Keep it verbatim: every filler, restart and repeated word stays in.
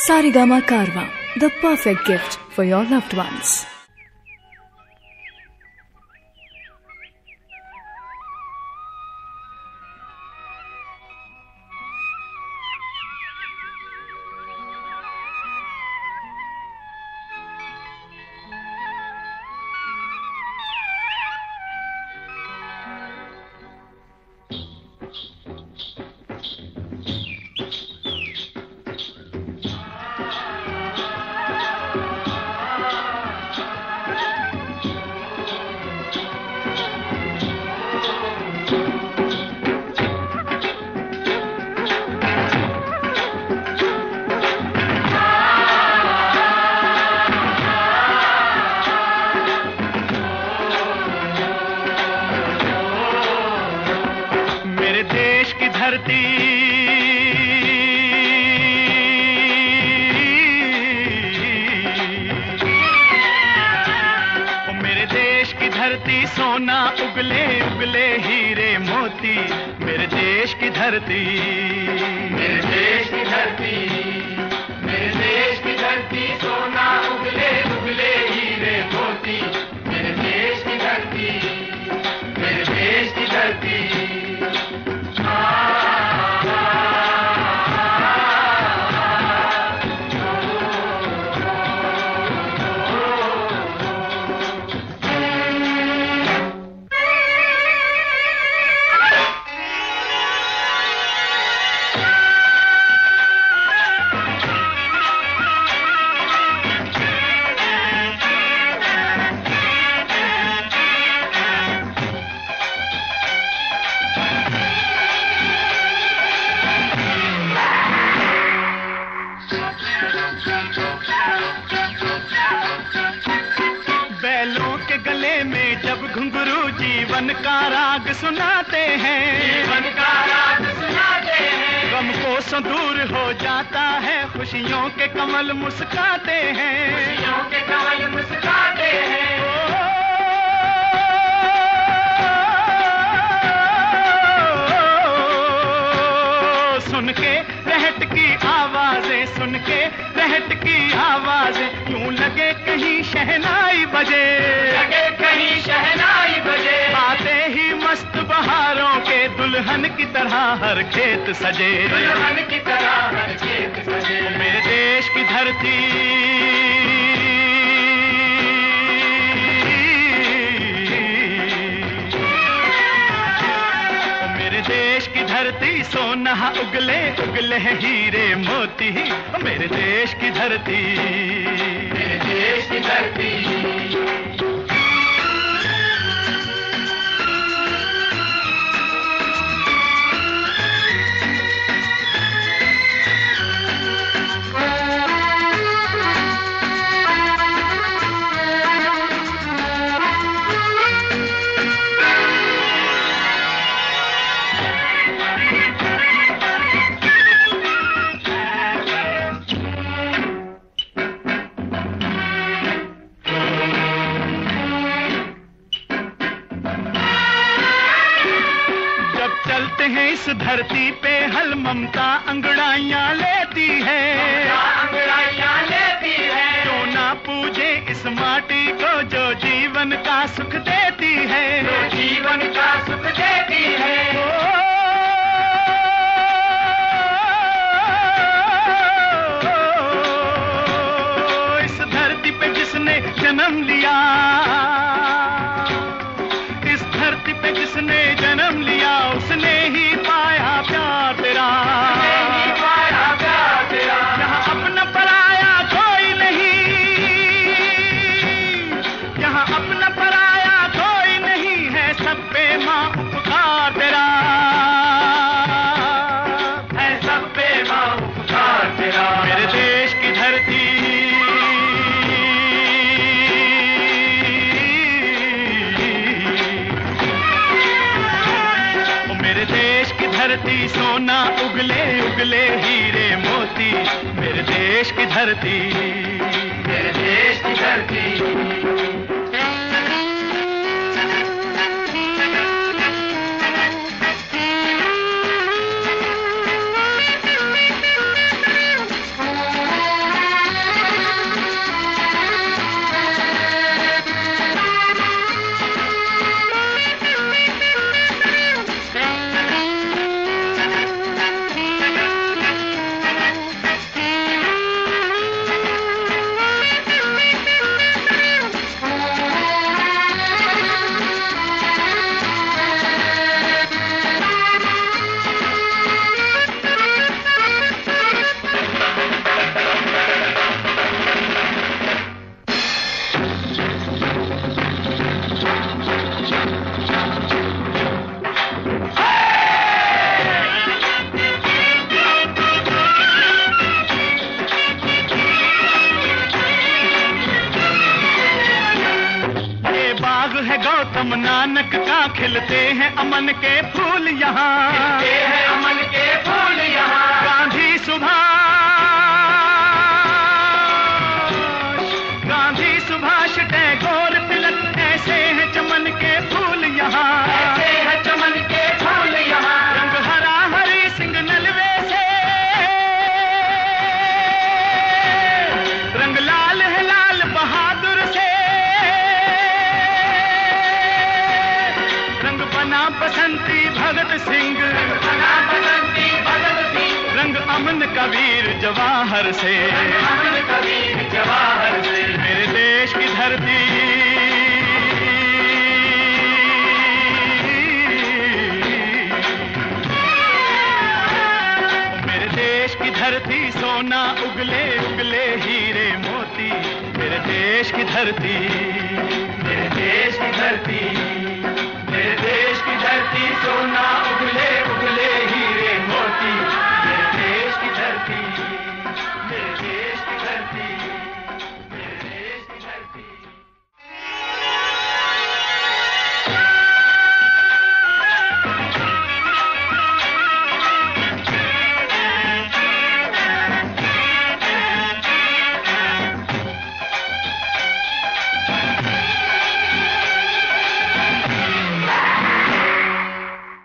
Saregama Karwa, the perfect gift for your loved ones. सोना उगले उगले हीरे मोती, मेरे देश की धरती, मेरे देश की धरती, मेरे देश की धरती, सोना उगले उगले हीरे मोती, मेरे देश की धरती, मेरे देश की धरती। जीवन का राग सुनाते हैं, जीवन का राग सुनाते हैं, गम को दूर हो जाता है, खुशियों के कमल मुस्काते हैं, खुशियों के कमल मुस्काते हैं। सुन के रहट की आवाजें, सुन के रहट की आवाजें, यूं लगे कहीं शहनाई बजे, लगे कहीं शहनाई बजे, आते ही मस्त बहारों के दुल्हन की तरह हर खेत सजे, दुल्हन की तरह हर खेत सजे। मेरे देश की धरती, मेरे देश की धरती, सोना उगले उगले हीरे मोती, मेरे देश की धरती, मेरे देश की धरती। इस धरती पे हल ममता अंगड़ाइयां लेती है, अंगड़ाइयां लेती है, जो ना पूजे इस माटी को, जो जीवन का सुख देती है, जो जीवन का सुख देती है। ओ, इस धरती पे जिसने जन्म लिया, इस धरती पे जिसने जन्म लिया, उसने ही पाया प्यार तेरा, पाया प्यार तेरा। यहाँ अपना पराया कोई नहीं, यहाँ अपना पराया कोई नहीं है, सब पे माँ उपकार तेरा है, सब पे माँ उपकार तेरा। मेरे देश की धरती, धरती, सोना उगले उगले हीरे मोती, मेरे देश की धरती, मेरे देश की धरती। गौतम नानक का खिलते हैं अमन के फूल यहाँ, खिलते हैं अमन के फूल यहाँ। गांधी सुभाष, गांधी सुभाष टैगोर तिलक, ऐसे हैं चमन के फूल यहाँ, ऐसे हैं चमन के फूल यहाँ। रंग हरा हरी सिंह नलवे से, रंग लाल है लाल बहादुर से, रंग बना बसंती भगत सिंह, रंग बना बसंती भगत सिंह। रंग अमन कबीर जवाहर से, अमन कबीर जवाहर से। मेरे देश की धरती, मेरे देश की धरती सोना उगले उगले हीरे मोती। मेरे देश की धरती, मेरे देश की धरती, मेरे देश की धरती सोना